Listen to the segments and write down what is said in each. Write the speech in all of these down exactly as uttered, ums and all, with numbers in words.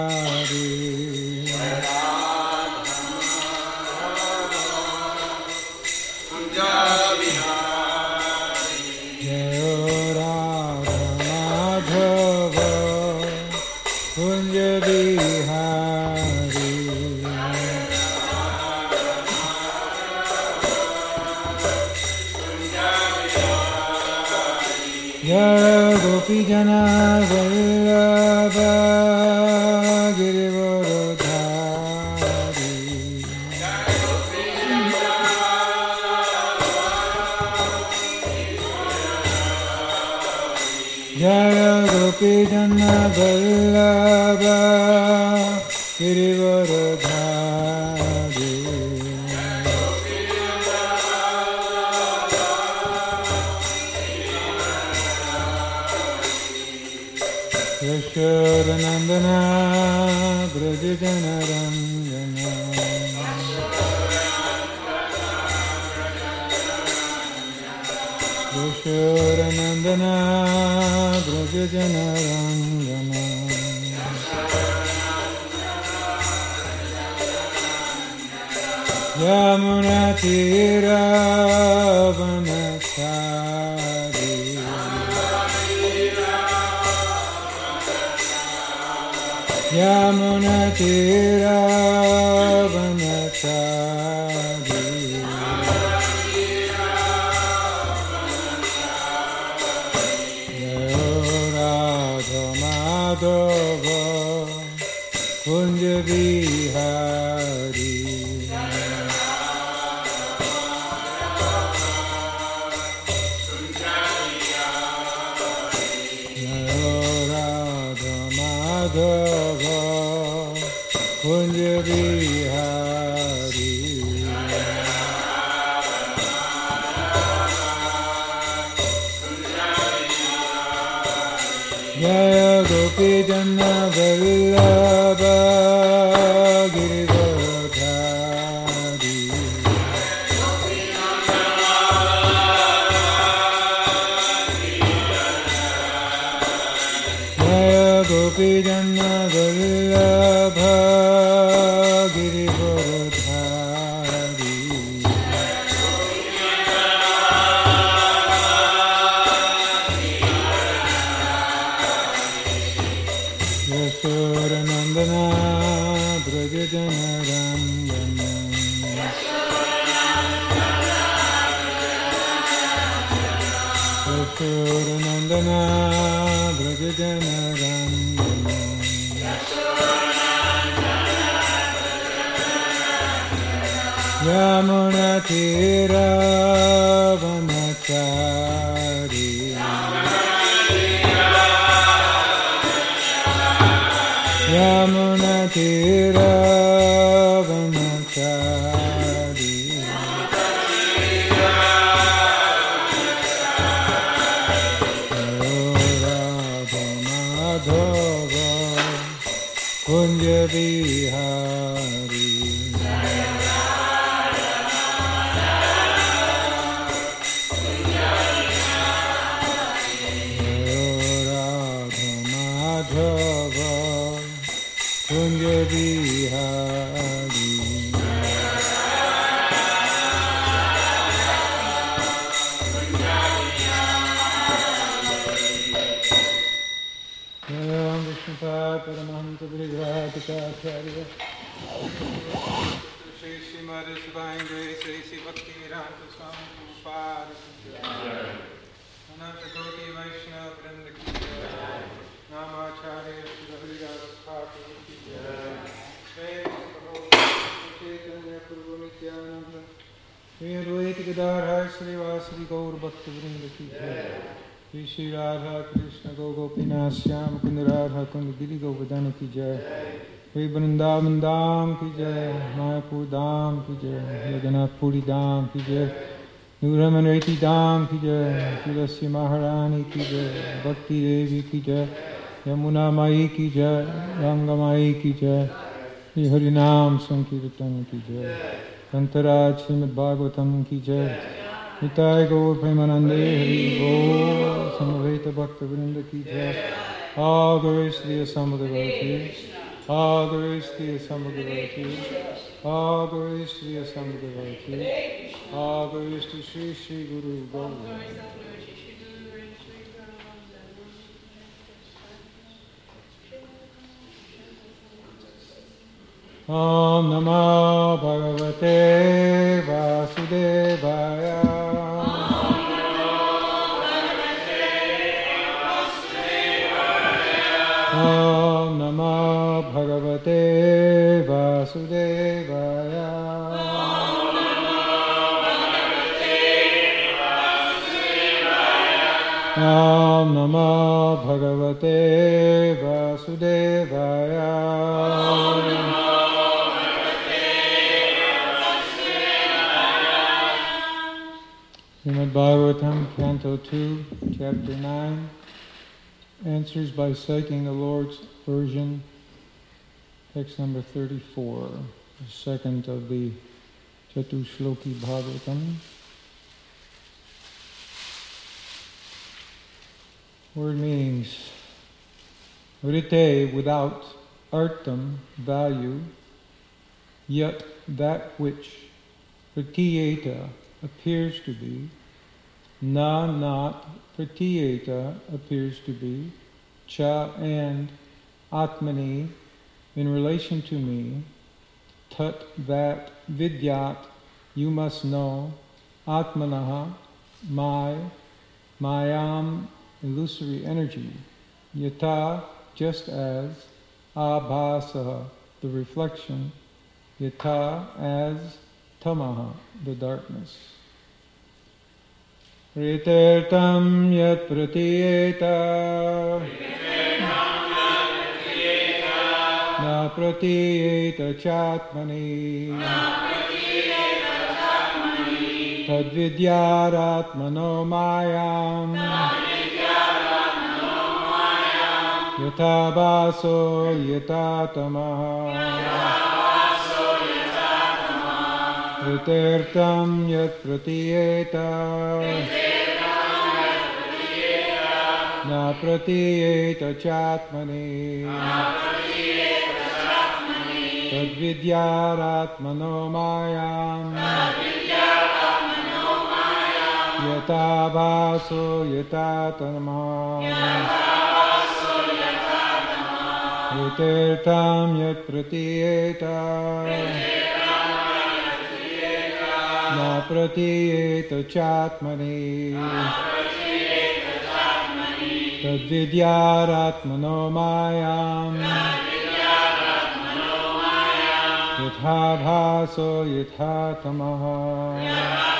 Jana Vallabha Girivarodhari Jaya Gopi Jana Vallabha Girivarodhari Yashodanandana Brajajana Ranjana Yashodanandana Brajajana Ranjana Yamuna Tira Vanachari Yamuna Tira Vanachari Jaya Radha Madhava Kunja Vihari Jaya Radha Madhava Kunja Vihari Jaya Gopi Jana Vallabha Girivarodhari Jaya Gopi Jana Vallabha Girivarodhari Yashodanandana Brajajana Ranjana Yashodanandana Brajajana Ranjana Yamuna Tira Vanachari Yamuna Tira Vanachari Radha Madhava Kunja Vihari Radha Madhava Kunja Vihari Jaya Vishnupada Paramahamsa Brihadikacharya Shri Srimati Shivangi Shri Shri Bhakti Vedanta Swami Prabhupada Ananta Koti Vaishnava Vrinda Ki Jai Namacharya Shri Haridas Thakur Ki Jai Jai Chaitanya Prabhu Nityananda Shri Advaita Gadadhar Shri Vasari Gaur Bhakta Vrinda Ki Jai Shri Shri Radha Krishna Go Gopinath Shyam Kund Radha Kund Giri Govardhana Ki Jai Shri Vrindavan Dham Ki Jai Mayapur Dham Ki Jai Jagannath Puri Dham Ki Jai Nuramanreti Dham Ki Jai Tulasi Maharani Ki Jai Bhakti Devi Ki Jai Yamuna Mai Ki Jai Ranga Mai Ki Jai Shri Harinam Sankirtan Ki Jai Kantaraj Srimad Bhagavatam Ki Jai Nitai Gaur Premanande Hari Gaur Samaveta Bhakta Vrinda Ki Jai All glories to the assembled devotees. All glories to the assembled devotees. All glories to the assembled devotees. All glories to Sri Sri Guru Govinda. Om Namo Bhagavate Vasudevaya. Om Namo Bhagavate Vasudevaya. Om Namo Bhagavate Vasudevaya. Srimad Bhagavatam, Canto two, Chapter nine, answers by citing the Lord's version, text number thirty-four, the second of the Chatushloki Bhagavatam. Word meanings: Vrite, without; artam, value; yet, that which; pratiyeta, appears to be; na, not; pratiyeta, appears to be; cha, and; atmani, in relation to me; tat, that; vidyat, you must know; atmanaha, my; mayam, illusory energy; yata, just as; abhasaha, the reflection; yata, as; tamaha, the darkness. Ritertam yat pratiyeta na pratiyeta chatmani tadvidyaratmano mayam yata baso yata tamaha. Ritertam yat pratiyeta na pratiyeta chatmani tadvidyaratmano mayam yata vaso yata tamaha. Ritertam yat pratiyeta na pratiyeta chatmani tadvidyaratmano mayam yatha bhaso yatha tamaha.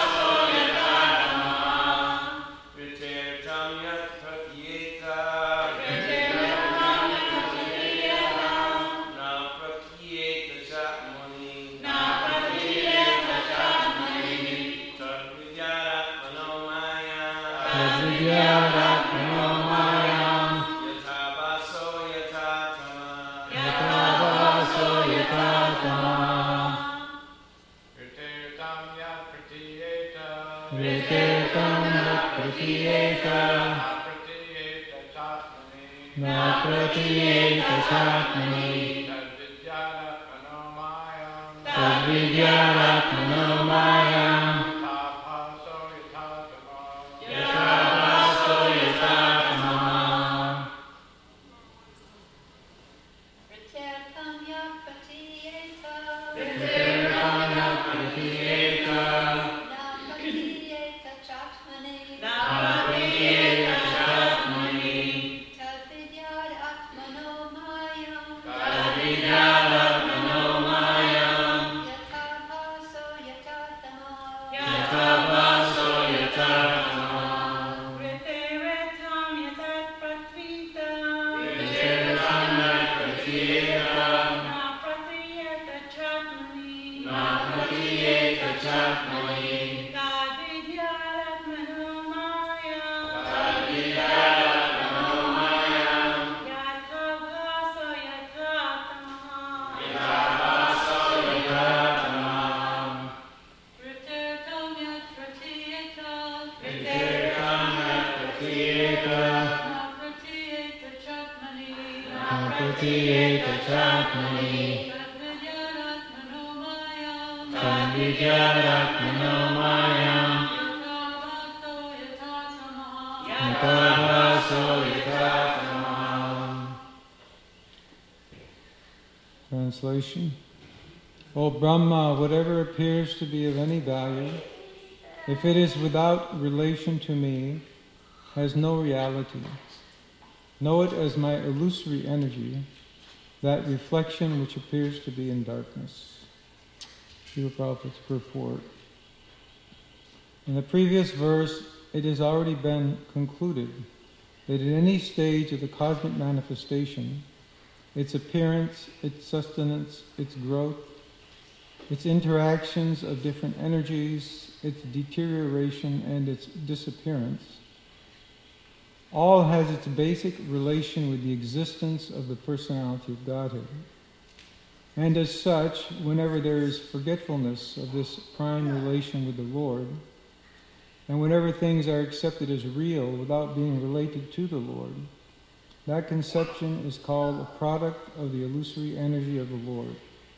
Na pratiyeta chatmani tadvidyaratmano mayam yatha bhaso yatha tamaha. Ritertam yat pratiyeta na pratiyeta chatmani na pratiyeta Padvidyaratmani Padvidyaratmano Mayam Yatavaso Yathamaham. Translation. O Brahma, whatever appears to be of any value, if it is without relation to me, has no reality. Know it as my illusory energy, that reflection which appears to be in darkness. Srila Prabhupada's purport. In the previous verse, it has already been concluded that at any stage of the cosmic manifestation, its appearance, its sustenance, its growth, its interactions of different energies, its deterioration and its disappearance, all has its basic relation with the existence of the personality of Godhead. And as such, whenever there is forgetfulness of this prime relation with the Lord, and whenever things are accepted as real without being related to the Lord, that conception is called a product of the illusory energy of the Lord.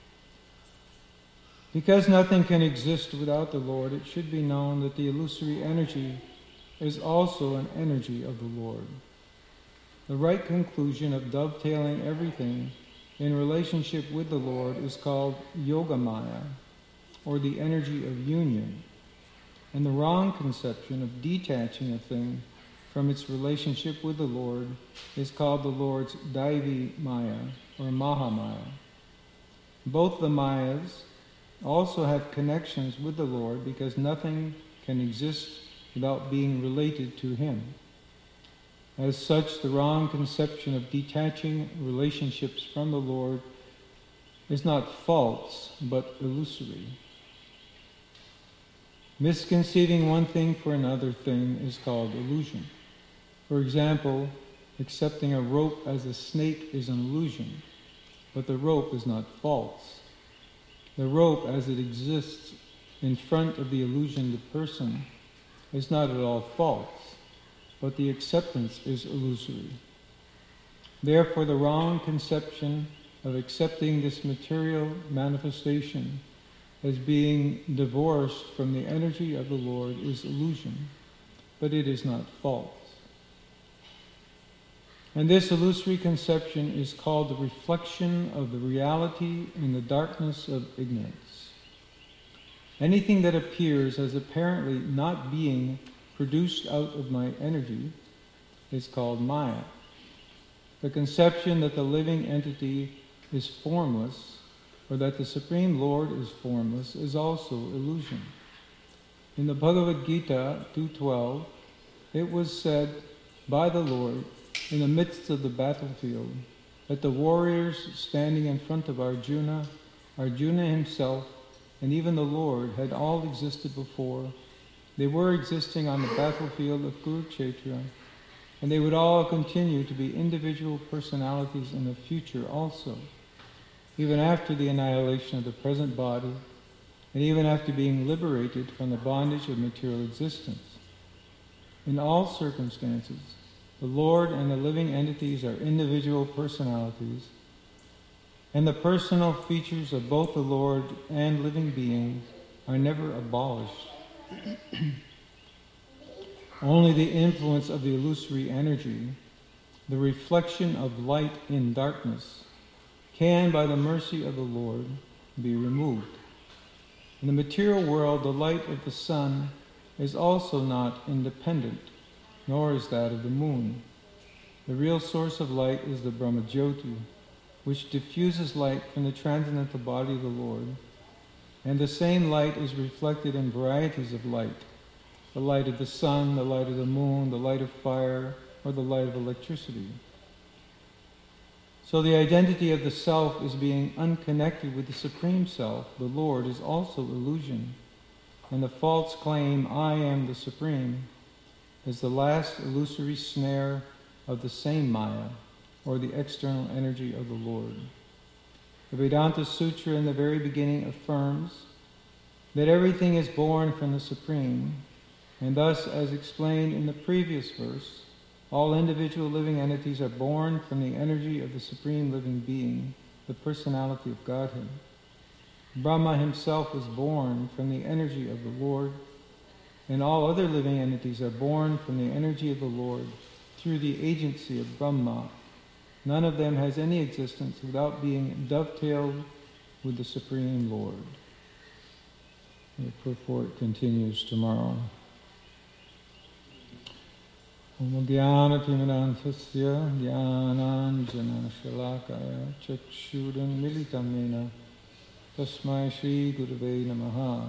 Because nothing can exist without the Lord, it should be known that the illusory energy is also an energy of the Lord. The right conclusion of dovetailing everything in relationship with the Lord is called Yogamaya, or the energy of union, and the wrong conception of detaching a thing from its relationship with the Lord is called the Lord's Daivi Maya, or Mahamaya. Both the Mayas also have connections with the Lord because nothing can exist without being related to Him. As such, the wrong conception of detaching relationships from the Lord is not false, but illusory. Misconceiving one thing for another thing is called illusion. For example, accepting a rope as a snake is an illusion, but the rope is not false. The rope, as it exists in front of the illusioned person, is not at all false, but the acceptance is illusory. Therefore, the wrong conception of accepting this material manifestation as being divorced from the energy of the Lord is illusion, but it is not false. And this illusory conception is called the reflection of the reality in the darkness of ignorance. Anything that appears as apparently not being produced out of my energy is called Maya. The conception that the living entity is formless, or that the Supreme Lord is formless, is also illusion. In the Bhagavad Gita two twelve, it was said by the Lord in the midst of the battlefield that the warriors standing in front of Arjuna, Arjuna himself, and even the Lord had all existed before. They were existing on the battlefield of Kurukshetra, and they would all continue to be individual personalities in the future also, even after the annihilation of the present body, and even after being liberated from the bondage of material existence. In all circumstances, the Lord and the living entities are individual personalities, and the personal features of both the Lord and living beings are never abolished. Only the influence of the illusory energy, the reflection of light in darkness, can, by the mercy of the Lord, be removed. In the material world, the light of the sun is also not independent, nor is that of the moon. The real source of light is the Brahmajyoti, which diffuses light from the transcendental body of the Lord, and the same light is reflected in varieties of light, the light of the sun, the light of the moon, the light of fire, or the light of electricity. So the identity of the self as being unconnected with the Supreme Self, the Lord, is also illusion, and the false claim, I am the Supreme, is the last illusory snare of the same Maya, or the external energy of the Lord. The Vedanta Sutra in the very beginning affirms that everything is born from the Supreme, and thus, as explained in the previous verse, all individual living entities are born from the energy of the Supreme Living Being, the personality of Godhead. Brahma himself was born from the energy of the Lord, and all other living entities are born from the energy of the Lord through the agency of Brahma. None of them has any existence without being dovetailed with the Supreme Lord. The purport continues tomorrow. Om Jnana Timirantasya Jnananjana Shalakaya Chakshudan Militamena Tasmai Shri Gurave Namaha.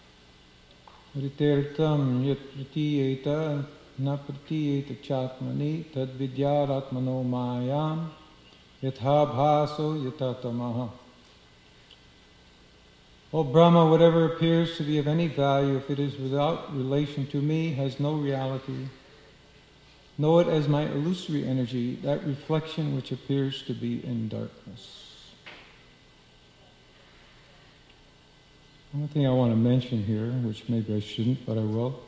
Ritirtam Yat Pratiyeta Na Pratiyeta Chatmani Tad Vidyaratmano Mayam Yatha Bhaso Yatatamaha. O Brahma, whatever appears to be of any value, if it is without relation to me, has no reality. Know it as my illusory energy, that reflection which appears to be in darkness. One thing I want to mention here, which maybe I shouldn't, but I will.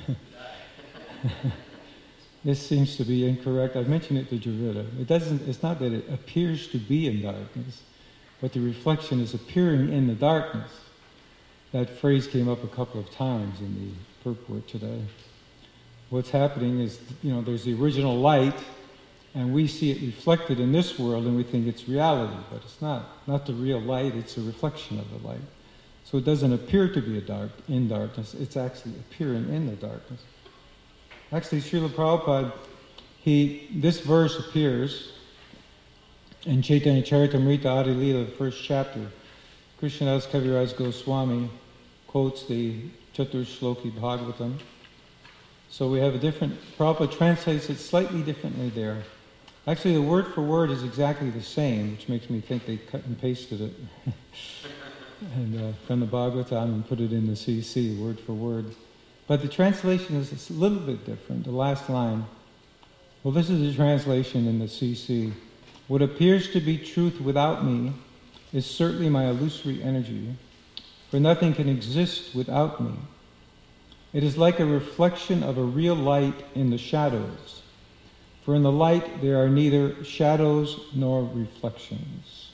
This seems to be incorrect. I've mentioned it to Dravida. It doesn't, it's not that it appears to be in darkness, but the reflection is appearing in the darkness. That phrase came up a couple of times in the purport today. What's happening is, you know, there's the original light, and we see it reflected in this world, and we think it's reality, but it's not. Not the real light, it's a reflection of the light. So it doesn't appear to be a dark, in darkness, it's actually appearing in the darkness. Actually, Srila Prabhupada, he, this verse appears in Chaitanya Charitamrita Adi Leela, the first chapter. Krishnadas Kaviraj Goswami quotes the Chatur Shloki Bhagavatam. So we have a different, Prabhupada translates it slightly differently there. Actually, the word for word is exactly the same, which makes me think they cut and pasted it and uh, from the Bhagavatam and put it in the C C, word for word. But the translation is a little bit different, the last line. Well, this is the translation in the C C. What appears to be truth without me is certainly my illusory energy, for nothing can exist without me. It is like a reflection of a real light in the shadows, for in the light there are neither shadows nor reflections.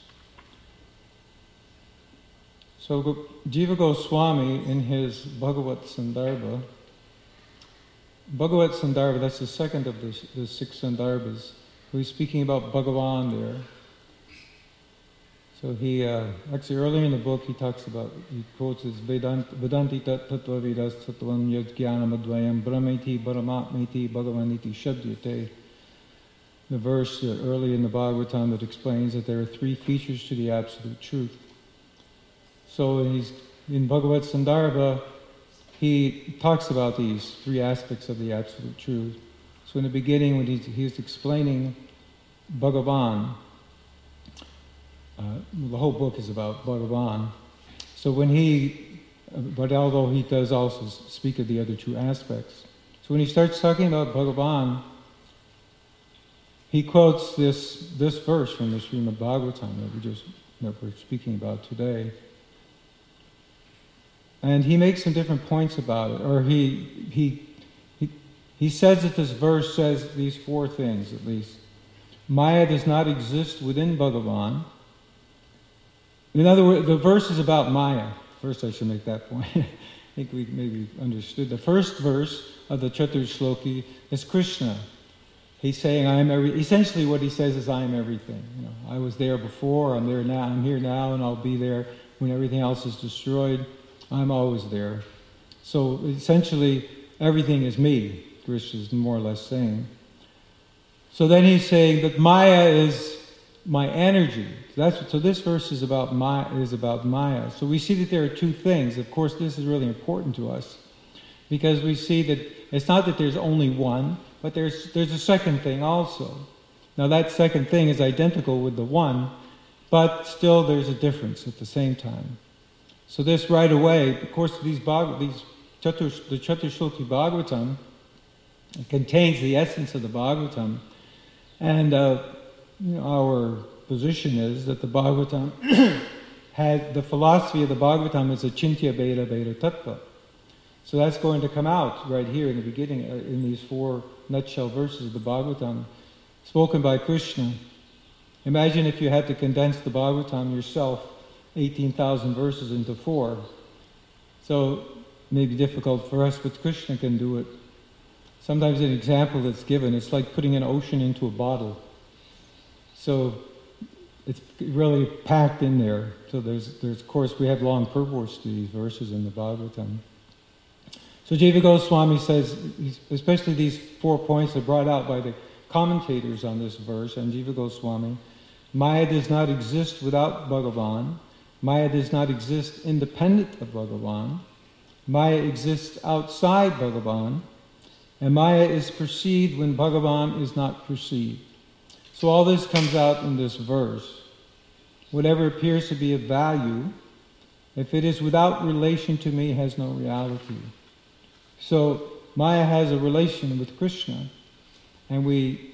So Jiva Goswami, in his Bhagavat Sandarbha, Bhagavat Sandarbha, that's the second of the, the six Sandarbhas, he's speaking about Bhagavan there. So he, uh, actually earlier in the book he talks about, he quotes this Vedanti tattva vidas tattvam yad jnanam advayam brahmeti paramatmeti bhagavaniti shabdyate. The verse uh, early in the Bhagavatam that explains that there are three features to the absolute truth. So he's, in Bhagavat Sandarbha, he talks about these three aspects of the absolute truth. So in the beginning, when he's, he's explaining Bhagavan, uh, the whole book is about Bhagavan. So when he, but although he does also speak of the other two aspects. So when he starts talking about Bhagavan, he quotes this this verse from the Srimad Bhagavatam that we just that we're speaking about today. And he makes some different points about it, or he he he he says that this verse says these four things at least. Maya does not exist within Bhagavan. In other words, the verse is about Maya. First, I should make that point. I think we maybe understood. The first verse of the Chatur Shloki is Krishna. He's saying, "I am every." Essentially, what he says is, "I am everything." You know, I was there before. I'm there now. I'm here now, and I'll be there when everything else is destroyed. I'm always there. So essentially, everything is me. Krishna is more or less saying. So then he's saying that Maya is my energy. That's so. This verse is about Maya. Is about Maya. So we see that there are two things. Of course, this is really important to us because we see that it's not that there's only one. But there's there's a second thing also. Now that second thing is identical with the one, but still there's a difference at the same time. So this right away, of course, these Bhag, these Chatur, the Chatur Shloki Bhagavatam contains the essence of the Bhagavatam, and uh, you know, our position is that the Bhagavatam had the philosophy of the Bhagavatam is a Chintya Beda Beda Tattva. So that's going to come out right here in the beginning, uh, in these four nutshell verses of the Bhagavatam, spoken by Krishna. Imagine if you had to condense the Bhagavatam yourself, eighteen thousand verses into four. So it may be difficult for us, but Krishna can do it. Sometimes an example that's given, it's like putting an ocean into a bottle. So it's really packed in there. So there's, there's of course, we have long purports to these verses in the Bhagavatam. So Jiva Goswami says, especially these four points are brought out by the commentators on this verse, and Jiva Goswami. Maya does not exist without Bhagavan. Maya does not exist independent of Bhagavan. Maya exists outside Bhagavan. And Maya is perceived when Bhagavan is not perceived. So all this comes out in this verse. Whatever appears to be of value, if it is without relation to me, has no reality. So Maya has a relation with Krishna, and we,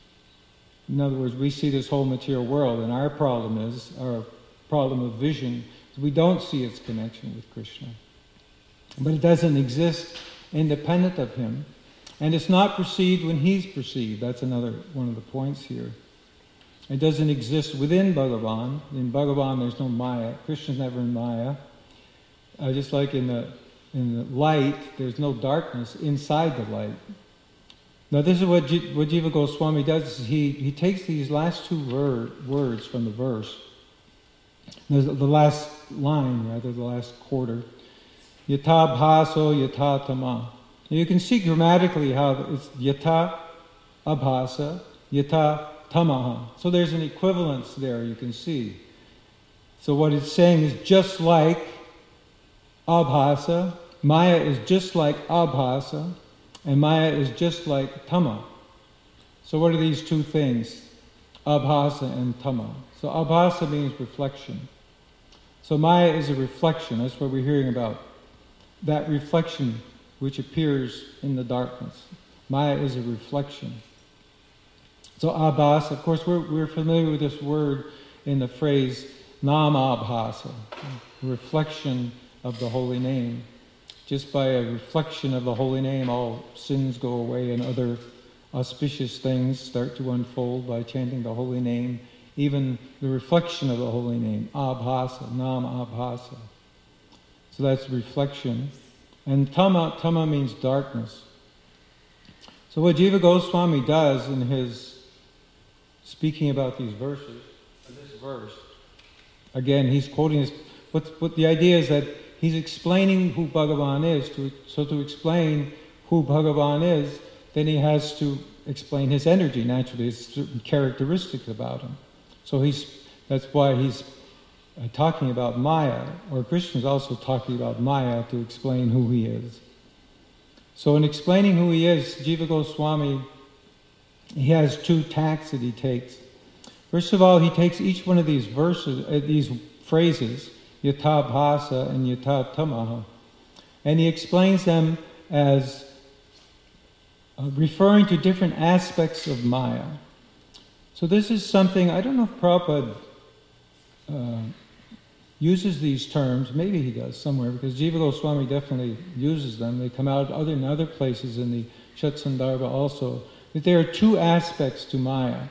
in other words, we see this whole material world, and our problem is, our problem of vision, is we don't see its connection with Krishna. But it doesn't exist independent of him, and it's not perceived when he's perceived. That's another one of the points here. It doesn't exist within Bhagavan. In Bhagavan there's no Maya. Krishna's never in Maya. Uh, just like in the in the light, there's no darkness inside the light. Now this is what, G- what Jiva Goswami does. Is he, he takes these last two word, words from the verse, the, the last line, rather, the last quarter. Yata bhaso yata tama. You can see grammatically how it's yata abhasa, yata tamaha. So there's an equivalence there, you can see. So what it's saying is just like abhasa, Maya is just like abhasa, and Maya is just like tama. So what are these two things? Abhasa and tama. So abhasa means reflection. So Maya is a reflection, that's what we're hearing about. That reflection which appears in the darkness. Maya is a reflection. So abhasa, of course we're, we're familiar with this word in the phrase nama abhasa, reflection of the holy name. Just by a reflection of the holy name, all sins go away and other auspicious things start to unfold by chanting the holy name. Even the reflection of the holy name, abhasa, nam abhasa. So that's reflection. And tama, tama means darkness. So what Jiva Goswami does in his speaking about these verses, this verse, again, he's quoting this, but, but the idea is that he's explaining who Bhagavan is. To, so to explain who Bhagavan is, then he has to explain his energy, naturally. There's certain characteristics about him. So he's that's why he's uh, talking about Maya, or Krishna's also talking about Maya to explain who he is. So in explaining who he is, Jiva Goswami, he has two tacks that he takes. First of all, he takes each one of these verses, uh, these phrases, yata bhasa and yata tamaha, and he explains them as uh, referring to different aspects of Maya. So this is something, I don't know if Prabhupada uh, uses these terms, maybe he does somewhere, because Jiva Goswami definitely uses them. They come out other in other places in the Shatsandarbha also, that there are two aspects to Maya.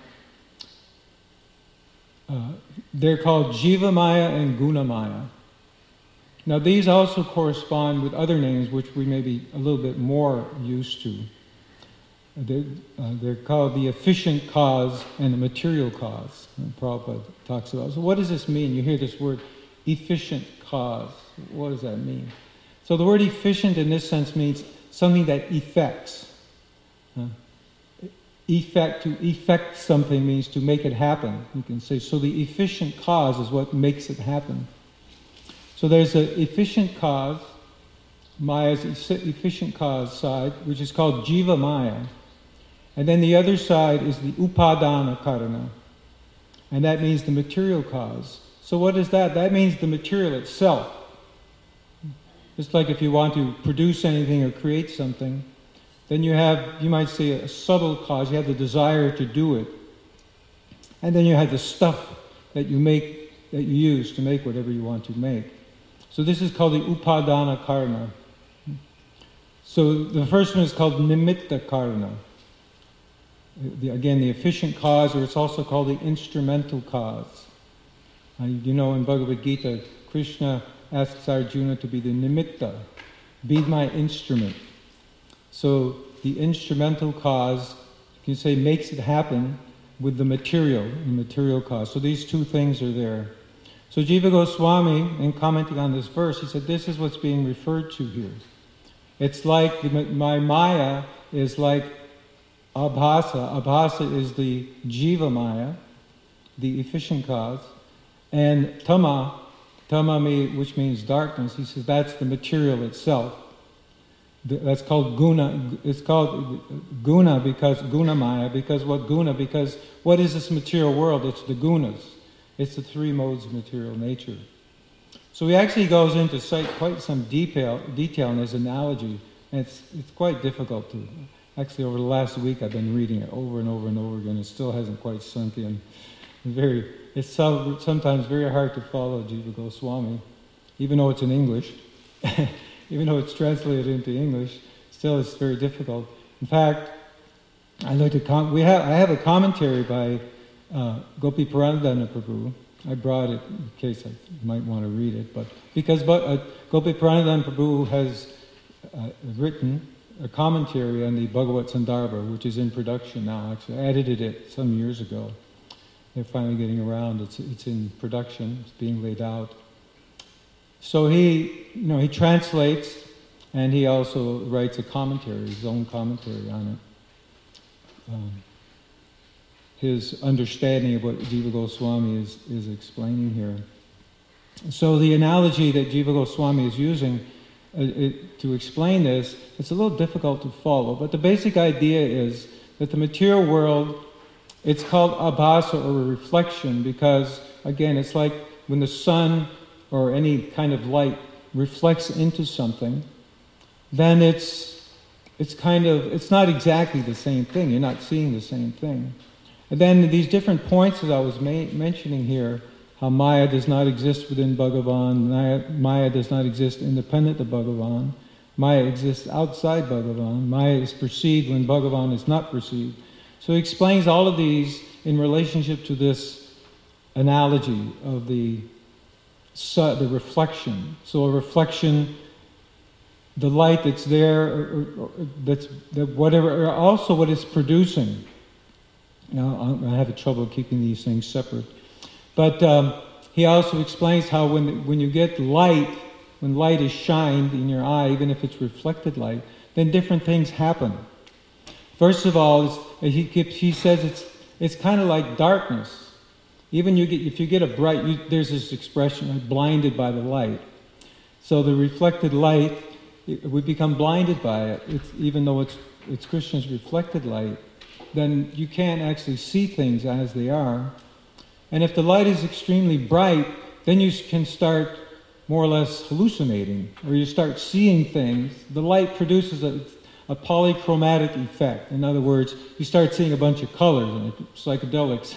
Uh, they're called Jiva Maya and Guna Maya. Now these also correspond with other names which we may be a little bit more used to. They're, uh, they're called the efficient cause and the material cause, and Prabhupada talks about. So what does this mean? You hear this word, efficient cause. What does that mean? So the word efficient in this sense means something that effects. Uh, effect, to effect something means to make it happen. You can say, so the efficient cause is what makes it happen. So there's an efficient cause, Maya's efficient cause side, which is called Jiva Maya. And then the other side is the Upadana Karana. And that means the material cause. So what is that? That means the material itself. Just like if you want to produce anything or create something, then you have, you might say, a subtle cause. You have the desire to do it. And then you have the stuff that you make, that you use to make whatever you want to make. So this is called the Upadana Karana. So the first one is called Nimitta Karana. the, again, the efficient cause, or it's also called the instrumental cause. Uh, you know, in Bhagavad Gita, Krishna asks Arjuna to be the nimitta, be my instrument. So the instrumental cause, you can say, makes it happen with the material, the material cause. So these two things are there. So Jiva Goswami, in commenting on this verse, he said, this is what's being referred to here. It's like the, my Maya is like Abhasa. Abhasa is the Jiva Maya, the efficient cause. And Tama, Tama, which means darkness, he says that's the material itself. That's called guna. It's called guna because guna maya. Because what guna? Because what is this material world? It's the gunas. It's the three modes of material nature. So he actually goes into cite quite some detail, detail in his analogy, and it's it's quite difficult to. Actually, over the last week, I've been reading it over and over and over again. It still hasn't quite sunk in. Very, it's so, sometimes very hard to follow Jiva Goswami, even though it's in English. Even though it's translated into English, still it's very difficult. In fact, I looked at com- we have I have a commentary by uh, Gopi Paranadhana Prabhu. I brought it in case I might want to read it, but because but, uh, Gopi Paranadhana Prabhu has uh, written a commentary on the Bhagavat Sandarbha, which is in production now. Actually, I edited it some years ago. They're finally getting around. It's it's in production. It's being laid out. So he, you know, he translates, and he also writes a commentary, his own commentary on it. Um, his understanding of what Jiva Goswami is, is explaining here. So the analogy that Jiva Goswami is using uh, it, to explain this, it's a little difficult to follow, but the basic idea is that the material world, it's called abhasa, or a reflection, because, again, it's like when the sun or any kind of light reflects into something, then it's it's kind of, it's not exactly the same thing. You're not seeing the same thing. And then these different points that I was ma- mentioning here, how Maya does not exist within Bhagavan, Maya, Maya does not exist independent of Bhagavan, Maya exists outside Bhagavan, Maya is perceived when Bhagavan is not perceived. So he explains all of these in relationship to this analogy of the So, the reflection. So a reflection, the light that's there, or, or, or that's that whatever, or also what it's producing. Now I have trouble keeping these things separate, but um, he also explains how when when you get light, when light is shined in your eye, even if it's reflected light, then different things happen. First of all, it's, he keeps, he says it's it's kind of like darkness. Even you get, if you get a bright, you, there's this expression, like blinded by the light. So the reflected light, it, we become blinded by it. It's, even though it's it's Krishna's reflected light, then you can't actually see things as they are. And if the light is extremely bright, then you can start more or less hallucinating, or you start seeing things. The light produces a, a polychromatic effect. In other words, you start seeing a bunch of colors, like psychedelics.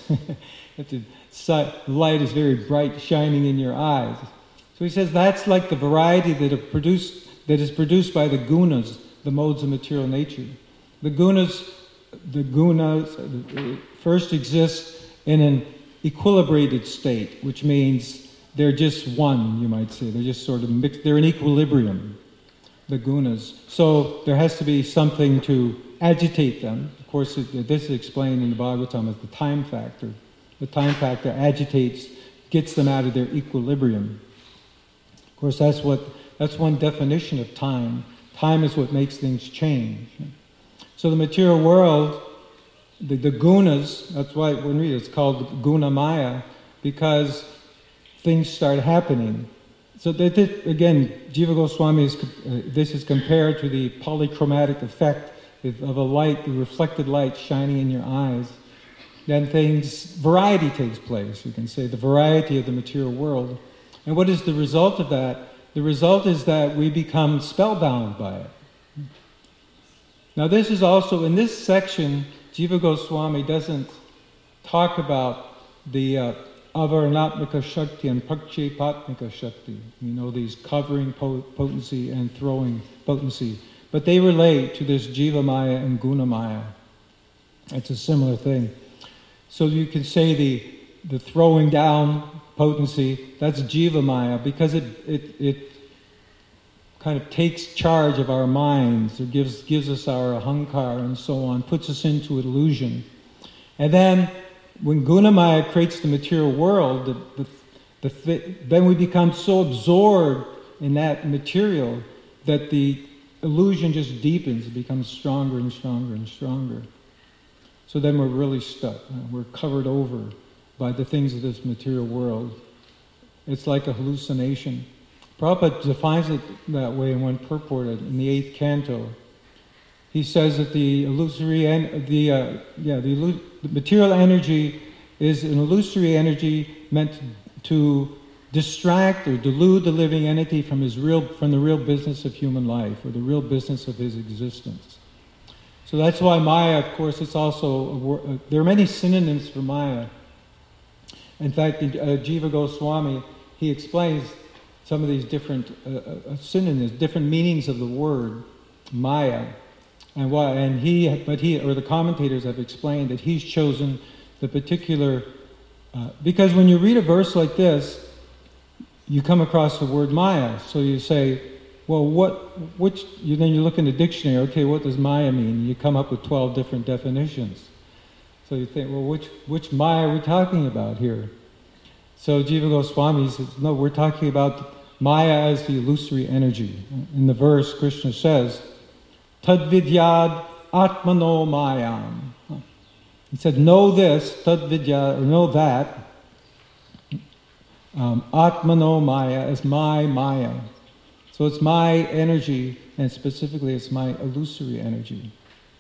The light is very bright, shining in your eyes. So he says that's like the variety that are produced, that is produced by the gunas, the modes of material nature. The gunas, the gunas first exist in an equilibrated state, which means they're just one, you might say. They're just sort of mixed. They're in equilibrium, the gunas. So there has to be something to agitate them. Of course, it, this is explained in the Bhagavatam as the time factor. The time factor agitates, gets them out of their equilibrium. Of course, that's what that's one definition of time. Time is what makes things change. So the material world, the, the gunas, that's why when we read it, it's called guna maya, because things start happening. So that, that, again, Jiva Goswami is, uh, this is compared to the polychromatic effect of a light, the reflected light shining in your eyes. Then things, variety takes place, you can say, the variety of the material world. And what is the result of that? The result is that we become spellbound by it. Now this is also, in this section, Jiva Goswami doesn't talk about the uh, avaranatmika shakti and pakshipatmika shakti. You know, these covering potency and throwing potency. But they relate to this jiva maya and guna maya. It's a similar thing. So you can say the the throwing down potency, that's Jiva Maya, because it it it kind of takes charge of our minds, or gives gives us our ahankar and so on, puts us into illusion. And then when Gunamaya creates the material world, the, the, the, then we become so absorbed in that material that the illusion just deepens, it becomes stronger and stronger and stronger. So then we're really stuck. We're covered over by the things of this material world. It's like a hallucination. Prabhupada defines it that way in one purport in the eighth canto. He says that the illusory and the uh, yeah the, illu- the material energy is an illusory energy meant to distract or delude the living entity from his real from the real business of human life, or the real business of his existence. So that's why Maya, of course, it's also a wor- uh, there are many synonyms for Maya. In fact, the, uh, Jiva Goswami, he explains some of these different uh, uh, synonyms, different meanings of the word Maya, and why. And he, but he, or the commentators have explained that he's chosen the particular uh, because when you read a verse like this, you come across the word Maya. So you say, well, what, which? You, then you look in the dictionary. Okay, what does Maya mean? You come up with twelve different definitions. So you think, well, which which Maya are we talking about here? So Jiva Goswami says, no, we're talking about Maya as the illusory energy. In the verse, Krishna says, Tad vidyad atmano mayam. He said, know this, tad vidyad, or know that, um, atmano maya is my Maya. So it's my energy, and specifically it's my illusory energy.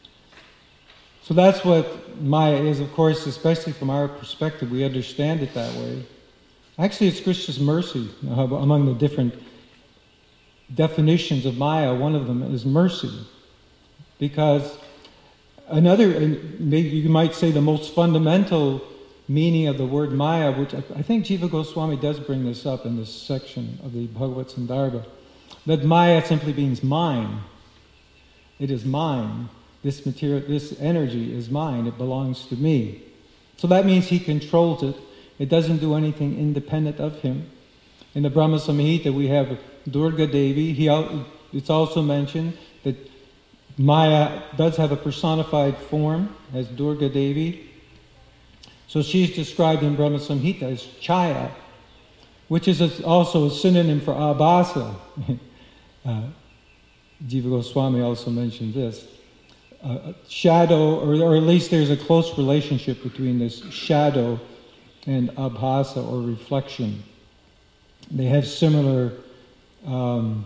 So that's what Maya is, of course, especially from our perspective. We understand it that way. Actually, it's Krishna's mercy. Among the different definitions of Maya, one of them is mercy. Because another, maybe you might say the most fundamental meaning of the word Maya, which I think Jiva Goswami does bring this up in this section of the Bhagavad Sandarbha, that Maya simply means mine. It is mine. This material, this energy is mine. It belongs to me. So that means he controls it. It doesn't do anything independent of him. In the Brahma Samhita we have Durga Devi. He, it's also mentioned that Maya does have a personified form as Durga Devi. So she's described in Brahma Samhita as Chaya, which is also a synonym for Abhasa. uh, Jiva Goswami also mentioned this. Uh, shadow, or, or at least there's a close relationship between this shadow and abhasa, or reflection. They have similar um,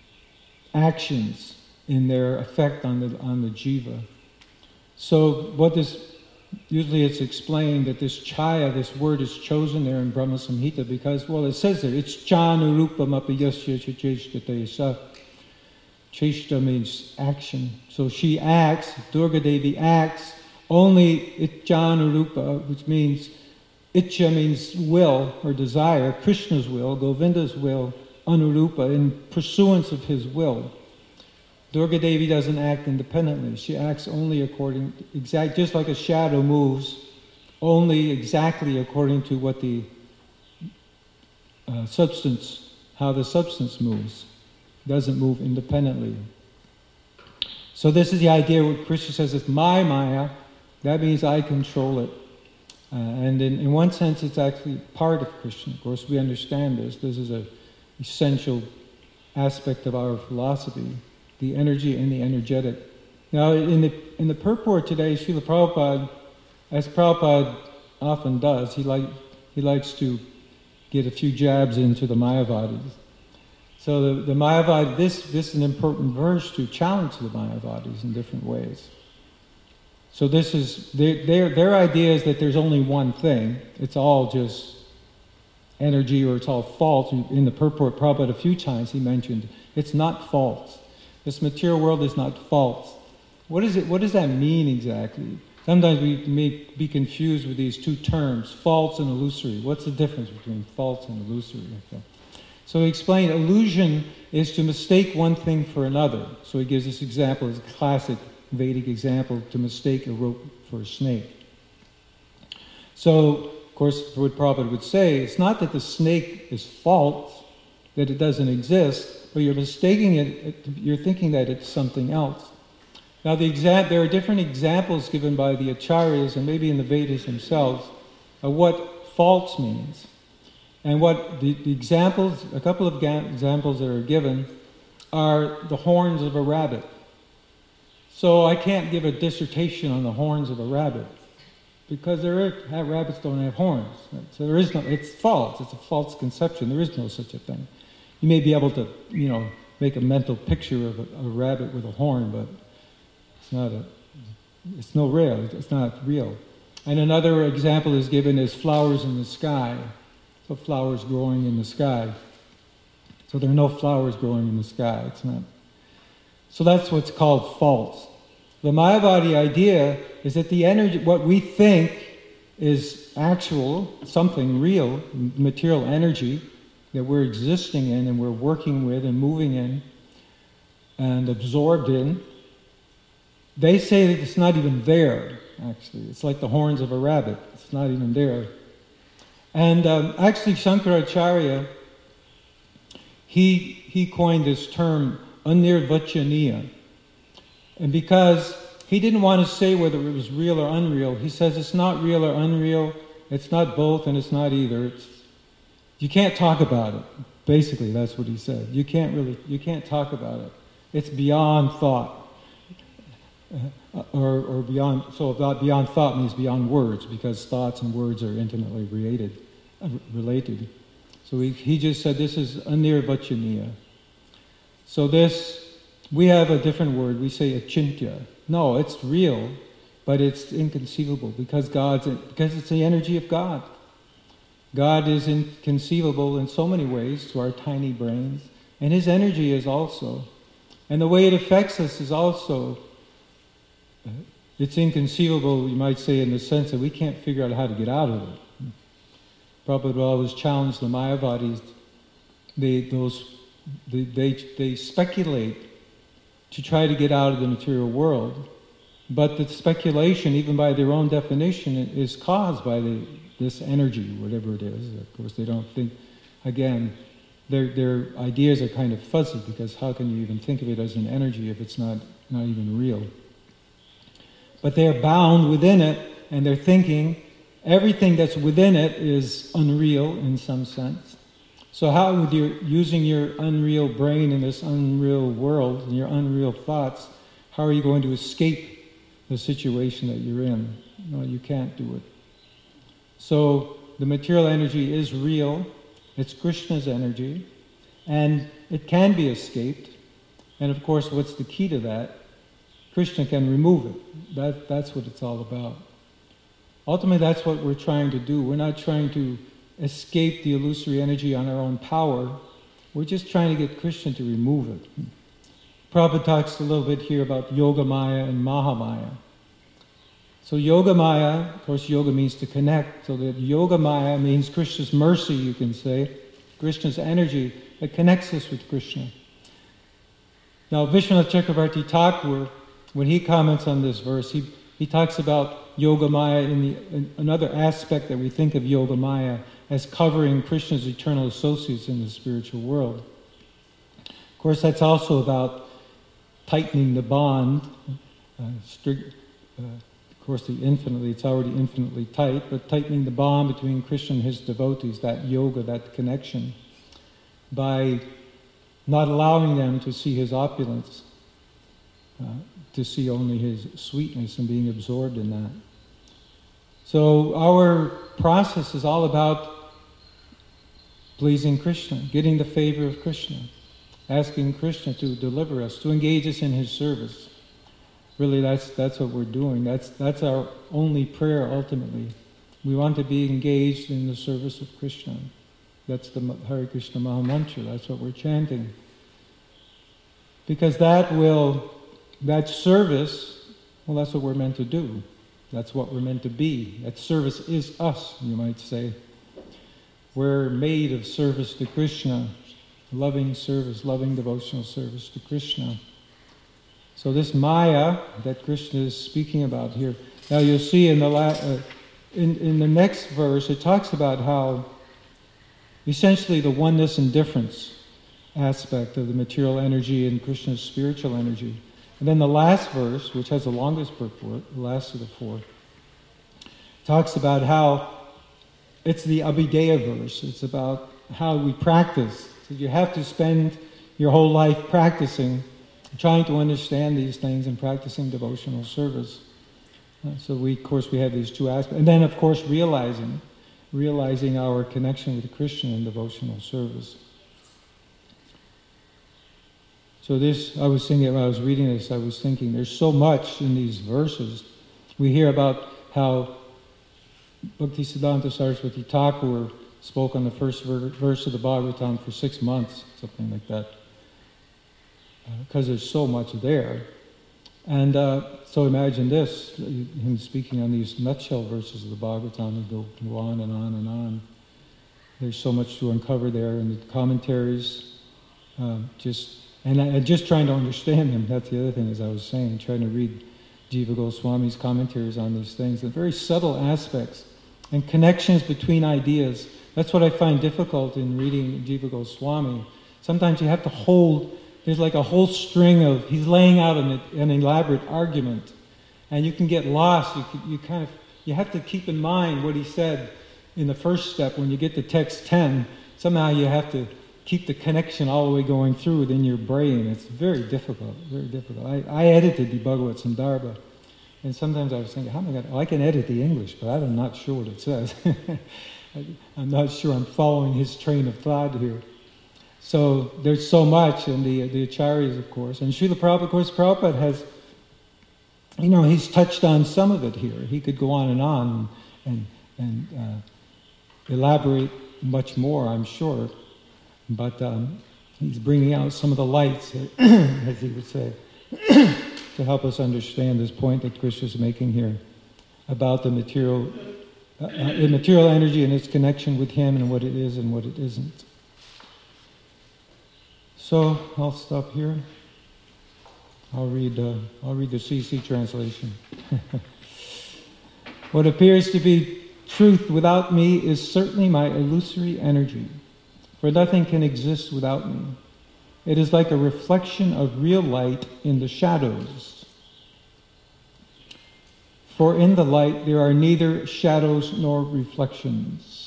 actions in their effect on the on the jiva. So what this, usually it's explained that this chaya, this word is chosen there in Brahma Samhita because, well, it says there, it's chanurupam api yasya cheshtate sa. Cheshta means action. So she acts, Durga Devi acts, only itchanurupa, which means, itcha means will or desire, Krishna's will, Govinda's will, anurupa, in pursuance of his will. Durga Devi doesn't act independently. She acts only according, exact, just like a shadow moves, only exactly according to what the uh, substance, how the substance moves. Doesn't move independently. So this is the idea what Krishna says, it's my Maya, that means I control it. Uh, and in, in one sense it's actually part of Krishna. Of course we understand this. This is an essential aspect of our philosophy, the energy and the energetic. Now in the in the purport today, Srila Prabhupada, as Prabhupada often does, he like he likes to get a few jabs into the Mayavadis. So the, the Mayavadi, this, this is an important verse to challenge the Mayavadis in different ways. So this is, their, their, their idea is that there's only one thing. It's all just energy, or it's all false. In the purport, Prabhupada a few times he mentioned, it's not false. This material world is not false. What is it? What does that mean exactly? Sometimes we may be confused with these two terms, false and illusory. What's the difference between false and illusory? Okay. So he explained, illusion is to mistake one thing for another. So he gives this example, it's a classic Vedic example, to mistake a rope for a snake. So, of course, what Prabhupada would say, it's not that the snake is false, that it doesn't exist, but you're mistaking it, you're thinking that it's something else. Now, the exa- there are different examples given by the Acharyas, and maybe in the Vedas themselves, of what false means. And what the, the examples, a couple of ga- examples that are given, are the horns of a rabbit. So I can't give a dissertation on the horns of a rabbit, because there are, rabbits don't have horns. So there is no, it's false. It's a false conception. There is no such a thing. You may be able to, you know, make a mental picture of a, a rabbit with a horn, but it's not a, it's no real, it's not real. And another example is given as flowers in the sky. So flowers growing in the sky. So there are no flowers growing in the sky. It's not. So that's what's called false. The Mayavadi idea is that the energy, what we think is actual, something real, material energy that we're existing in and we're working with and moving in and absorbed in, they say that it's not even there, actually. It's like the horns of a rabbit. It's not even there. And um, actually Shankaracharya, he, he coined this term, anirvachaniya. And because he didn't want to say whether it was real or unreal, he says it's not real or unreal, it's not both and it's not either. It's, you can't talk about it. Basically, that's what he said. You can't really, you can't talk about it. It's beyond thought. Uh, or, or beyond, so that beyond thought means beyond words, because thoughts and words are intimately related. Uh, related. So he, he just said this is anirvachaniya. So this, we have a different word, we say achintya. No, it's real, but it's inconceivable because God's because it's the energy of God. God is inconceivable in so many ways to our tiny brains, and His energy is also. And the way it affects us is also, uh, it's inconceivable, you might say, in the sense that we can't figure out how to get out of it. Prabhupada would always challenge the Mayavadis. They, those, they, they, they speculate to try to get out of the material world. But the speculation, even by their own definition, is caused by the, this energy, whatever it is. Of course, they don't think, again, their, their ideas are kind of fuzzy, because how can you even think of it as an energy if it's not, not even real? But they're bound within it, and they're thinking everything that's within it is unreal in some sense. So how would you, using your unreal brain in this unreal world, and your unreal thoughts, how are you going to escape the situation that you're in? No, you can't do it. So the material energy is real, it's Krishna's energy, and it can be escaped. And of course, what's the key to that? Krishna can remove it. That, that's what it's all about. Ultimately, that's what we're trying to do. We're not trying to escape the illusory energy on our own power. We're just trying to get Krishna to remove it. Prabhupada talks a little bit here about Yogamaya and Mahamaya. So Yogamaya, of course, yoga means to connect. So that Yogamaya means Krishna's mercy, you can say, Krishna's energy that connects us with Krishna. Now, Vishwanath Chakravarti Thakur, when he comments on this verse, he, he talks about Yogamaya in, the, in another aspect that we think of Yogamaya as covering Krishna's eternal associates in the spiritual world. Of course, that's also about tightening the bond. Uh, strict, uh, of course, the infinitely, it's already infinitely tight, but tightening the bond between Krishna and his devotees, that yoga, that connection, by not allowing them to see his opulence, uh, to see only his sweetness and being absorbed in that. So our process is all about pleasing Krishna, getting the favor of Krishna, asking Krishna to deliver us, to engage us in his service. Really, that's that's what we're doing. That's that's our only prayer ultimately. We want to be engaged in the service of Krishna. That's the Hare Krishna Maha Mantra. That's what we're chanting. Because that will, that service, well, that's what we're meant to do. That's what we're meant to be. That service is us, you might say. We're made of service to Krishna, loving service, loving devotional service to Krishna. So this Maya that Krishna is speaking about here, now you'll see in the la- uh, in, in the next verse, it talks about how essentially the oneness and difference aspect of the material energy and Krishna's spiritual energy. And then the last verse, which has the longest purport, the last of the four, talks about how it's the Abhideya verse. It's about how we practice. So you have to spend your whole life practicing, trying to understand these things and practicing devotional service. Uh, so we, of course, we have these two aspects. And then, of course, realizing, realizing our connection with Krishna in devotional service. So this, I was thinking, when I was reading this, I was thinking, there's so much in these verses. We hear about how Bhaktisiddhanta Saraswati Thakur spoke on the first ver- verse of the Bhagavatam for six months, something like that, because uh, there's so much there. And uh, so imagine this, him speaking on these nutshell verses of the Bhagavatam, and go, go on and on and on. There's so much to uncover there, and the commentaries, uh, just, and, I, and just trying to understand them. That's the other thing, as I was saying, trying to read Jiva Goswami's commentaries on these things, and very subtle aspects and connections between ideas. That's what I find difficult in reading Jiva Goswami. Sometimes you have to hold, there's like a whole string of, he's laying out an, an elaborate argument, and you can get lost. You, can, you kind of, you have to keep in mind what he said in the first step. When you get to text ten, somehow you have to keep the connection all the way going through within your brain. It's very difficult, very difficult. I, I edited the Bhagavad Sandarbha, and sometimes I was thinking, how am I going to, well, I can edit the English, but I'm not sure what it says. I'm not sure I'm following his train of thought here. So there's so much, and the the acharyas, of course. And Srila Prabhupada, of course, Prabhupada has, you know, he's touched on some of it here. He could go on and on and, and uh, elaborate much more, I'm sure. But um, he's bringing out some of the lights, as he would say, to help us understand this point that Krishna is making here about the material, uh, the material energy and its connection with him and what it is and what it isn't. So I'll stop here. I'll read. Uh, I'll read the C C translation. What appears to be truth without me is certainly my illusory energy, for nothing can exist without me. It is like a reflection of real light in the shadows. For in the light there are neither shadows nor reflections.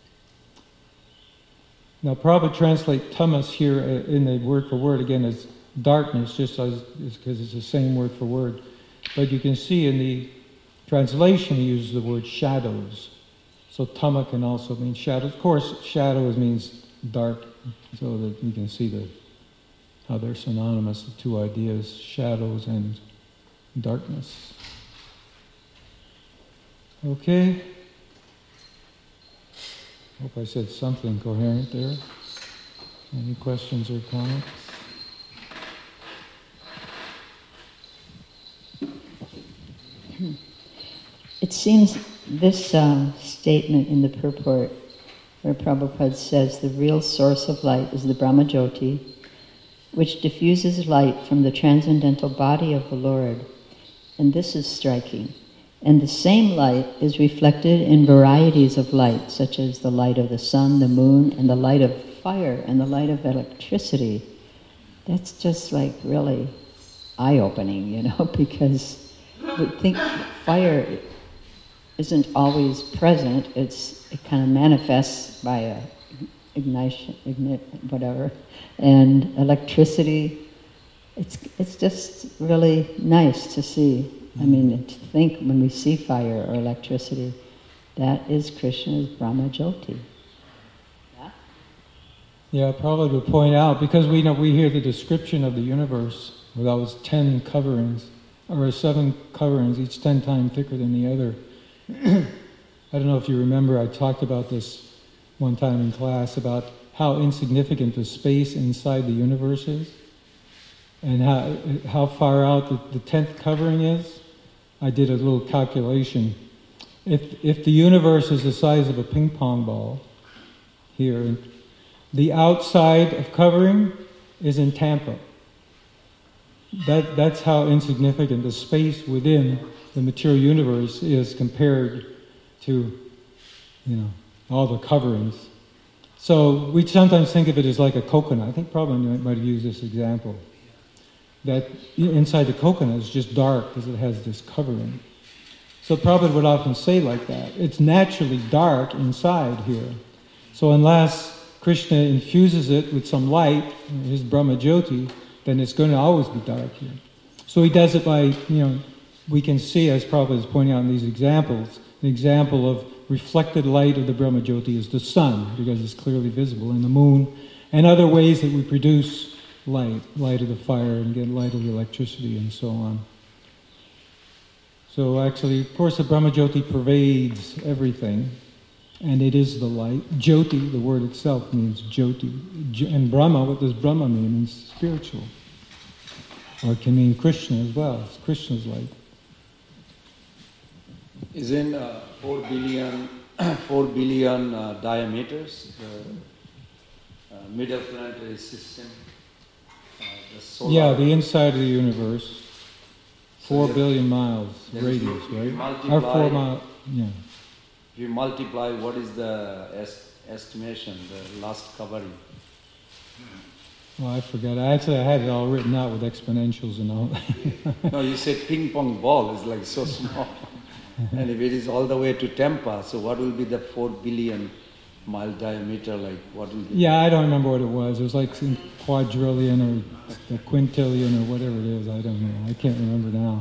Now, Prabhupada translate tamas here in the word for word again as darkness, just as because it's the same word for word. But you can see in the translation he uses the word shadows. So tama can also mean shadows. Of course, shadows means dark, so that you can see the how they're synonymous, the two ideas, shadows and darkness. Okay. Hope I said something coherent there. Any questions or comments? It seems this uh, statement in the purport where Prabhupada says the real source of light is the Brahmajyoti, which diffuses light from the transcendental body of the Lord. And this is striking. And the same light is reflected in varieties of light, such as the light of the sun, the moon, and the light of fire, and the light of electricity. That's just like really eye-opening, you know, because we think fire isn't always present. It's it kind of manifests by a ignition, ignite, whatever, and electricity. It's it's just really nice to see. I mean, to think when we see fire or electricity, that is Krishna's Brahmajyoti. Yeah? Yeah, probably to point out, because we know we hear the description of the universe with those ten coverings, or seven coverings, each ten times thicker than the other. I don't know if you remember, I talked about this one time in class, about how insignificant the space inside the universe is, and how how far out the, the tenth covering is. I did a little calculation. If if the universe is the size of a ping pong ball here, the outside of covering is in Tampa. that that's how insignificant the space within the material universe is compared to, you know, all the coverings. So we sometimes think of it as like a coconut. I think probably I might have used this example. That inside the coconut is just dark because it has this covering. So Prabhupada would often say like that. It's naturally dark inside here. So unless Krishna infuses it with some light, his Brahma Jyoti, then it's going to always be dark here. So he does it by, you know, we can see, as Prabhupada is pointing out in these examples, an example of reflected light of the Brahma Jyoti is the sun, because it's clearly visible, and the moon, and other ways that we produce light, light of the fire, and get light of the electricity, and so on. So actually, of course, the Brahma Jyoti pervades everything, and it is the light. Jyoti, the word itself, means Jyoti. And Brahma, what does Brahma mean? It means spiritual. Or it can mean Krishna as well. It's Krishna's light. Isn't uh, four billion, four billion uh, diameters, the uh, middle planetary system, uh, the solar... Yeah, the inside of the universe. Four So billion miles radius, right? multiply- Or four miles, yeah. If you multiply, what is the est- estimation, the last covering? Well, I forgot. I actually I had it all written out with exponentials and all. No, you said ping pong ball is like so small. And if it is all the way to Tampa, so what will be the four billion mile diameter, like what will be? Yeah, I don't remember what it was. It was like some quadrillion or a quintillion or whatever it is. I don't know. I can't remember now.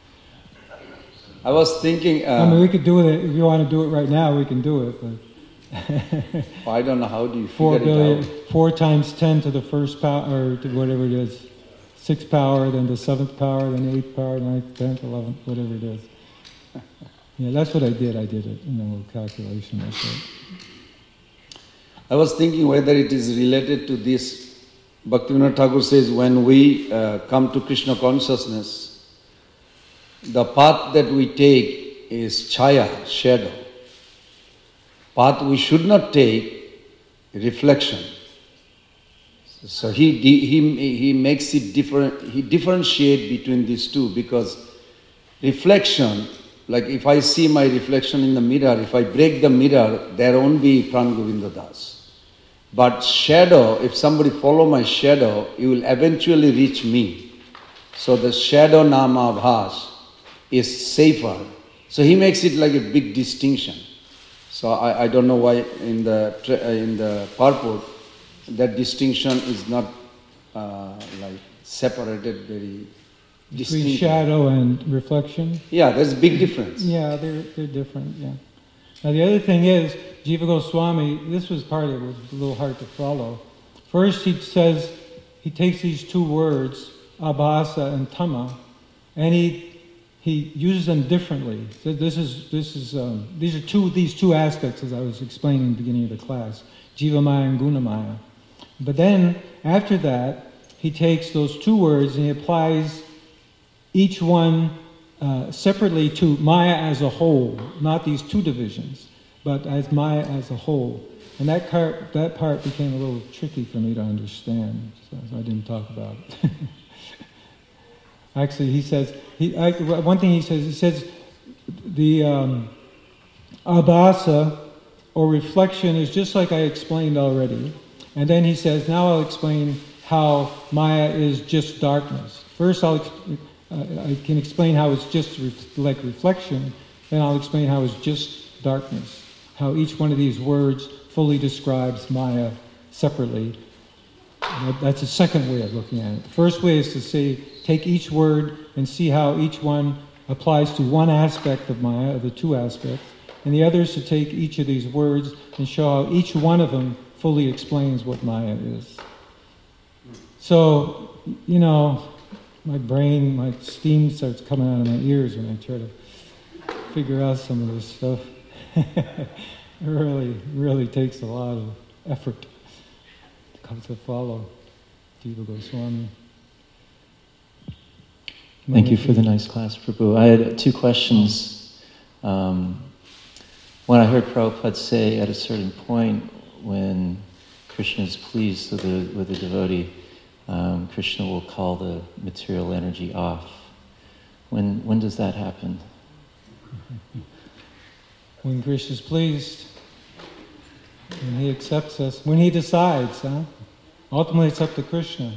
I was thinking... Uh, I mean, we could do it. If you want to do it right now, we can do it. But I don't know, how do you four figure billion, it out? four times ten to the first power, or to whatever it is. Sixth power, then the seventh power, then eighth power, ninth, tenth, eleventh, whatever it is. Yeah, that's what I did. I did it in a little calculation like that. I was thinking whether it is related to this. Bhaktivinoda Thakur says when we uh, come to Krishna consciousness, the path that we take is chaya, shadow. Path we should not take, reflection. So he he he makes it different. He differentiate between these two because reflection, like if I see my reflection in the mirror, if I break the mirror, there won't be Pran Govinda Das. But shadow, if somebody follow my shadow, you will eventually reach me. So the shadow nama bhas is safer. So he makes it like a big distinction. So I, I don't know why in the in the purport that distinction is not uh, like separated very Between distinctly. shadow and reflection. Yeah, there's a big difference. Yeah, they're they're different. Yeah. Now the other thing is, Jiva Goswami. This was part of it. Was a little hard to follow. First, he says he takes these two words, abhasa and tama, and he he uses them differently. So this is this is um, these are two these two aspects, as I was explaining in the beginning of the class, Jivamaya and Gunamaya. But then after that, he takes those two words and he applies each one uh, separately to Maya as a whole, not these two divisions, but as Maya as a whole. And that part, that part became a little tricky for me to understand, so I didn't talk about it. Actually, he says, he, I, one thing he says, he says the um, abhasa, or reflection, is just like I explained already. And then he says, now I'll explain how Maya is just darkness. First, I'll exp- uh, I can explain how it's just re- like reflection, then I'll explain how it's just darkness. How each one of these words fully describes Maya separately. That, that's a second way of looking at it. The first way is to say, take each word and see how each one applies to one aspect of Maya, of the two aspects. And the other is to take each of these words and show how each one of them fully explains what Maya is. So, you know, my brain, my steam starts coming out of my ears when I try to figure out some of this stuff. It really, really takes a lot of effort to come to follow Jiva Goswami. Thank you for the nice class, Prabhu. I had two questions. Um, one, I heard Prabhupada say at a certain point when Krishna is pleased with the, with the devotee, um, Krishna will call the material energy off. When when does that happen? When Krishna's pleased, when he accepts us, when he decides, huh? Ultimately it's up to Krishna.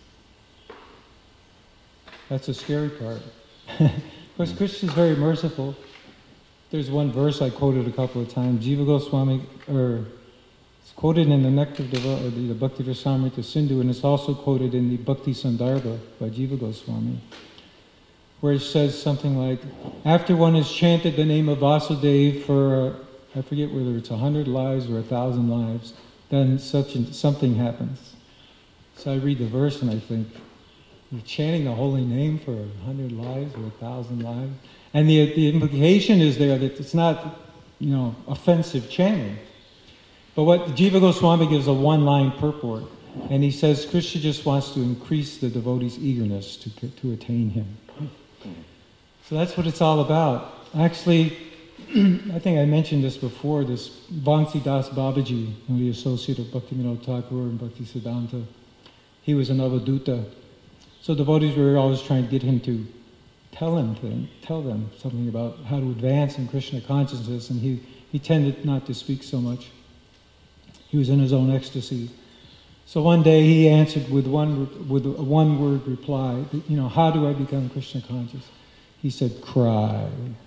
That's the scary part. Of course, Krishna's very merciful. There's one verse I quoted a couple of times. Jiva Goswami, or it's quoted in the Nectar of Deva, or the, the Bhakti Rasamrita Sindhu, and it's also quoted in the Bhakti Sandarbha by Jiva Goswami, where it says something like, after one has chanted the name of Vasudeva for, uh, I forget whether it's a hundred lives or a thousand lives, then such and something happens. So I read the verse and I think, you're chanting the holy name for a hundred lives or a thousand lives? And the, the implication is there that it's not, you know, offensive chanting. But what Jiva Goswami gives a one-line purport, and he says Krishna just wants to increase the devotee's eagerness to, to attain him. So that's what it's all about. Actually, I think I mentioned this before, this Vansi Das Babaji, the associate of Bhaktivinoda Thakur and Bhakti Siddhanta, he was an Avaduta. So devotees were always trying to get him to tell him to tell them something about how to advance in Krishna consciousness, and he, he tended not to speak so much. He was in his own ecstasy. So one day he answered with one with a one-word reply. You know, how do I become Krishna conscious? He said, cry.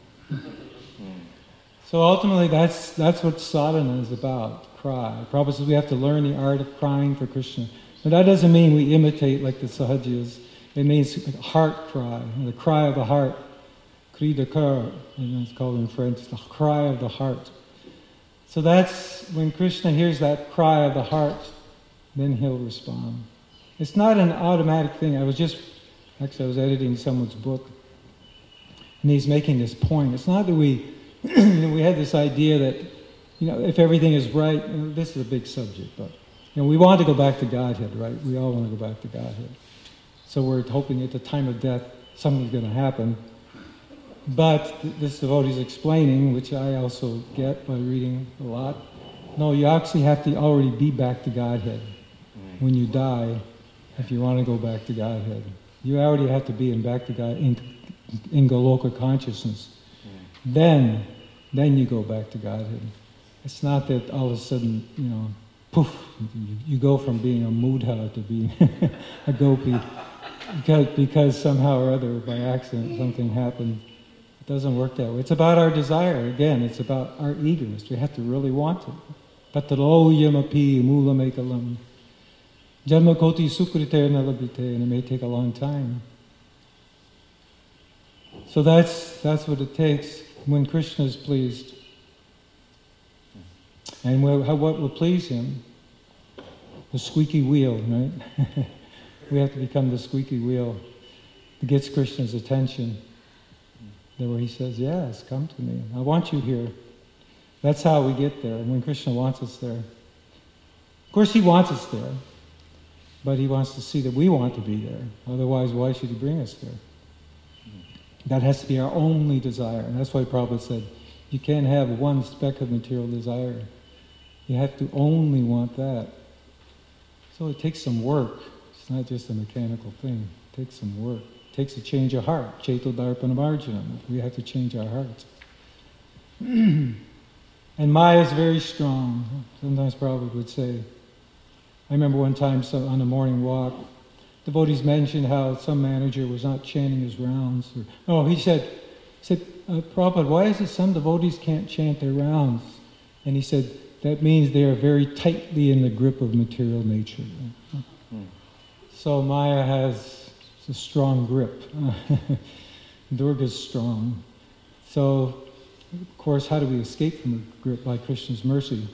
So ultimately, that's that's what sadhana is about. Cry. Prabhupada says we have to learn the art of crying for Krishna. But that doesn't mean we imitate like the Sahajas. It means a heart cry, the cry of the heart. Cri de cœur, it's called in French, the cry of the heart. So that's when Krishna hears that cry of the heart, then he'll respond. It's not an automatic thing. I was just, actually I was editing someone's book, and he's making this point. It's not that we, we had this idea that, you know, if everything is right, you know, this is a big subject, but, you know, we want to go back to Godhead, right? We all want to go back to Godhead. So we're hoping at the time of death something's going to happen. But th- this devotee's explaining, which I also get by reading a lot, no, you actually have to already be back to Godhead when you die if you want to go back to Godhead. You already have to be in back to God, in, in Goloka consciousness. Then, then you go back to Godhead. It's not that all of a sudden, you know, poof, you, you go from being a mudha to being a gopi. Because, because somehow or other, by accident, something happened. It doesn't work that way. It's about our desire. Again, it's about our eagerness. We have to really want it. Patalo yamapi mula mekalam. Janma koti sukrite nalabite, and it may take a long time. So that's that's what it takes when Krishna is pleased. And what will please him? The squeaky wheel, right? We have to become the squeaky wheel that gets Krishna's attention. There where he says, yes, come to me. I want you here. That's how we get there, when Krishna wants us there. Of course, he wants us there, but he wants to see that we want to be there. Otherwise, why should he bring us there? That has to be our only desire. And that's why Prabhupada said, you can't have one speck of material desire. You have to only want that. So it takes some work. It's not just a mechanical thing. It takes some work. It takes a change of heart. Cheto Darpanam Arjuna. We have to change our hearts. And Maya is very strong. Sometimes Prabhupada would say, I remember one time so on a morning walk, devotees mentioned how some manager was not chanting his rounds. Or, no, he said, he said uh, Prabhupada, why is it some devotees can't chant their rounds? And he said, that means they are very tightly in the grip of material nature. So Maya has a strong grip. Durga's strong. So, of course, how do we escape from the grip? By Krishna's mercy.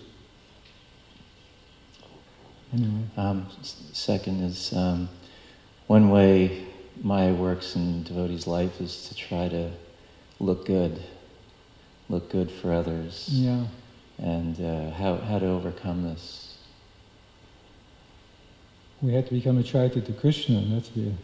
Anyway. Um, second is, um, one way Maya works in devotee's life is to try to look good. Look good for others. Yeah. And uh, how, how to overcome this. We have to become attracted to Krishna. That's the.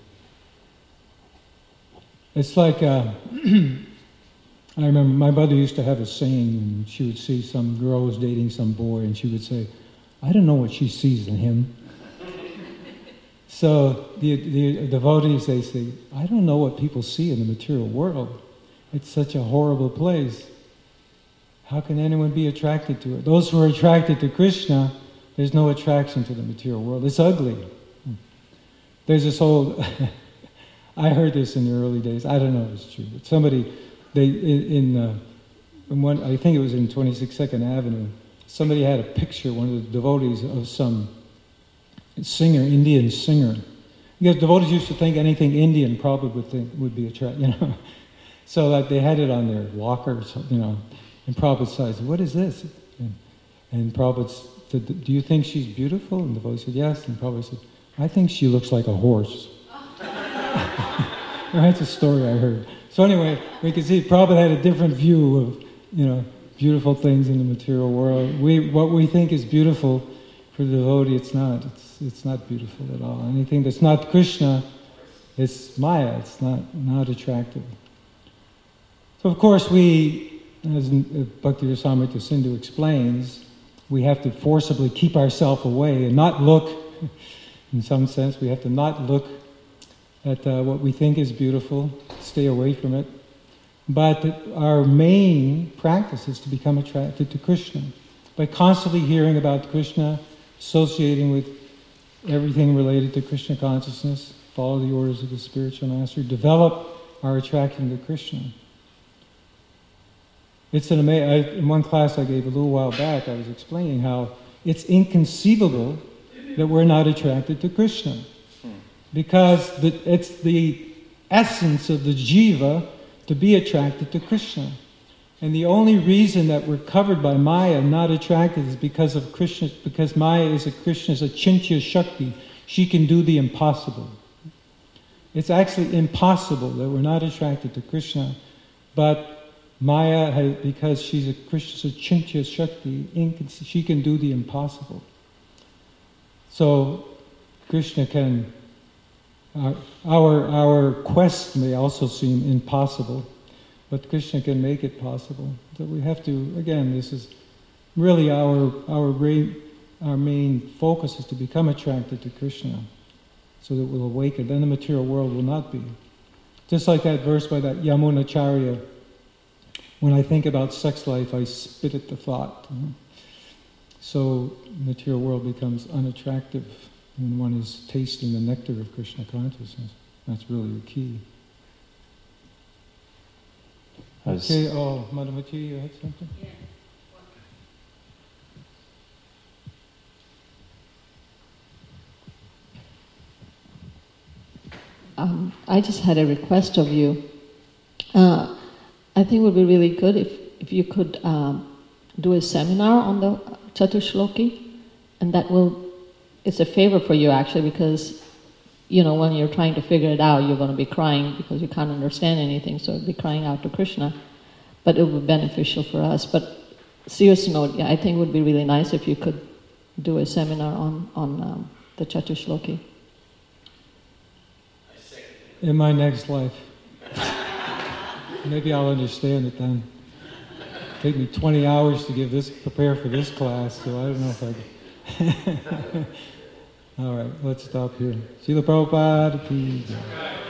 It's like uh, I remember my mother used to have a saying, and she would see some girl was dating some boy, and she would say, "I don't know what she sees in him." So the, the devotees, they say, I don't know what people see in the material world. It's such a horrible place. How can anyone be attracted to it? Those who are attracted to Krishna, there's no attraction to the material world. It's ugly. There's this old, I heard this in the early days, I don't know if it's true, but somebody, they in, in, uh, in one, I think it was in twenty-sixth Avenue, somebody had a picture, one of the devotees, of some singer, Indian singer. Because devotees used to think anything Indian probably would think would be attractive, you know. So like they had it on their lockers, you know. And Prabhupada says, "What is this?" And, and Prabhupada said, "Do you think she's beautiful?" And the devotee said, "Yes." And Prabhupada said, "I think she looks like a horse." That's a story I heard. So anyway, we can see Prabhupada had a different view of, you know, beautiful things in the material world. We what we think is beautiful for the devotee, it's not. It's it's not beautiful at all. Anything that's not Krishna, it's Maya. It's not not attractive. So of course we, as Bhakti Rasamrita Sindhu explains, we have to forcibly keep ourselves away and not look, in some sense, we have to not look at uh, what we think is beautiful, stay away from it. But our main practice is to become attracted to Krishna. By constantly hearing about Krishna, associating with everything related to Krishna consciousness, follow the orders of the spiritual master, develop our attraction to Krishna. It's an amazing, in one class I gave a little while back, I was explaining how it's inconceivable that we're not attracted to Krishna. Because the, it's the essence of the jiva to be attracted to Krishna. And the only reason that we're covered by Maya, not attracted, is because of Krishna, because Maya is a Krishna's achintya shakti. She can do the impossible. It's actually impossible that we're not attracted to Krishna, but Maya, because she's a Krishna's achintya shakti, she can do the impossible. So Krishna can, our, our, our quest may also seem impossible, but Krishna can make it possible. So we have to, again, this is really our, our, our main focus is to become attracted to Krishna so that we'll awaken. Then the material world will not be. Just like that verse by that Yamunacharya, when I think about sex life, I spit at the thought. You know? So the material world becomes unattractive when one is tasting the nectar of Krishna consciousness. That's really the key. Okay, oh, Madhumati, you had something? Yeah. Um, I just had a request of you. Uh, I think it would be really good if, if you could um, do a seminar on the Chatushloki, and that will, it's a favor for you actually, because, you know, when you're trying to figure it out, you're going to be crying because you can't understand anything, so you'll be crying out to Krishna. But it would be beneficial for us. But serious note, yeah, I think it would be really nice if you could do a seminar on, on um, the Chatushloki. In my next life. Maybe I'll understand it then. Take me twenty hours to give this, prepare for this class, so I don't know if I can. All right, let's stop here. Srila Prabhupada, please.